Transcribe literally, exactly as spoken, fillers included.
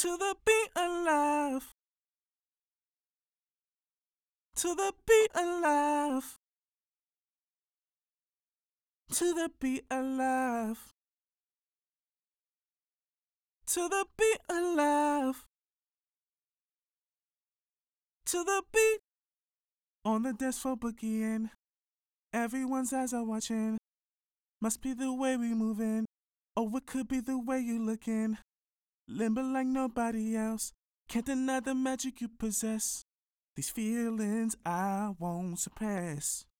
To the beat of love. To the beat of love. To the beat of love. To the beat of love. To the beat. On the dance floor boogieing. Everyone's eyes are watching. Must be the way we moving. Or it could be the way you looking. Limber like nobody else. Can't deny the magic you possess. These feelings I won't suppress.